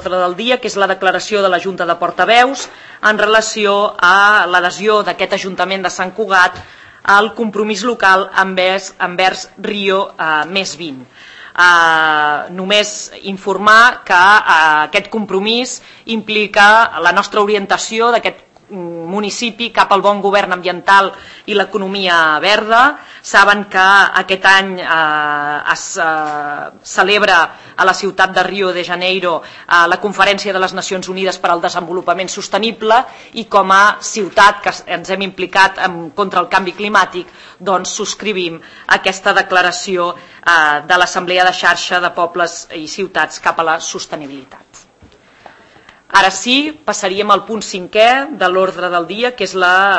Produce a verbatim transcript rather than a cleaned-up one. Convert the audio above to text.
l'ordre del dia, que és la declaració de la Junta de Portaveus en relació a l'adhesió d'aquest Ajuntament de Sant Cugat al compromís local envers, envers Rio eh, més vint. Eh, només informar que eh, aquest compromís implica la nostra orientació d'aquest municipi cap al bon govern ambiental i l'economia verda. Saben que aquest any eh, es eh, celebra a la ciutat de Rio de Janeiro eh, la Conferència de les Nacions Unides per al Desenvolupament Sostenible, i com a ciutat que ens hem implicat en, contra el canvi climàtic, doncs subscrivim aquesta declaració eh, de l'Assemblea de Xarxa de Pobles i Ciutats cap a la Sostenibilitat. Ara sí, passaríem al punt cinquè de l'ordre del dia, que és la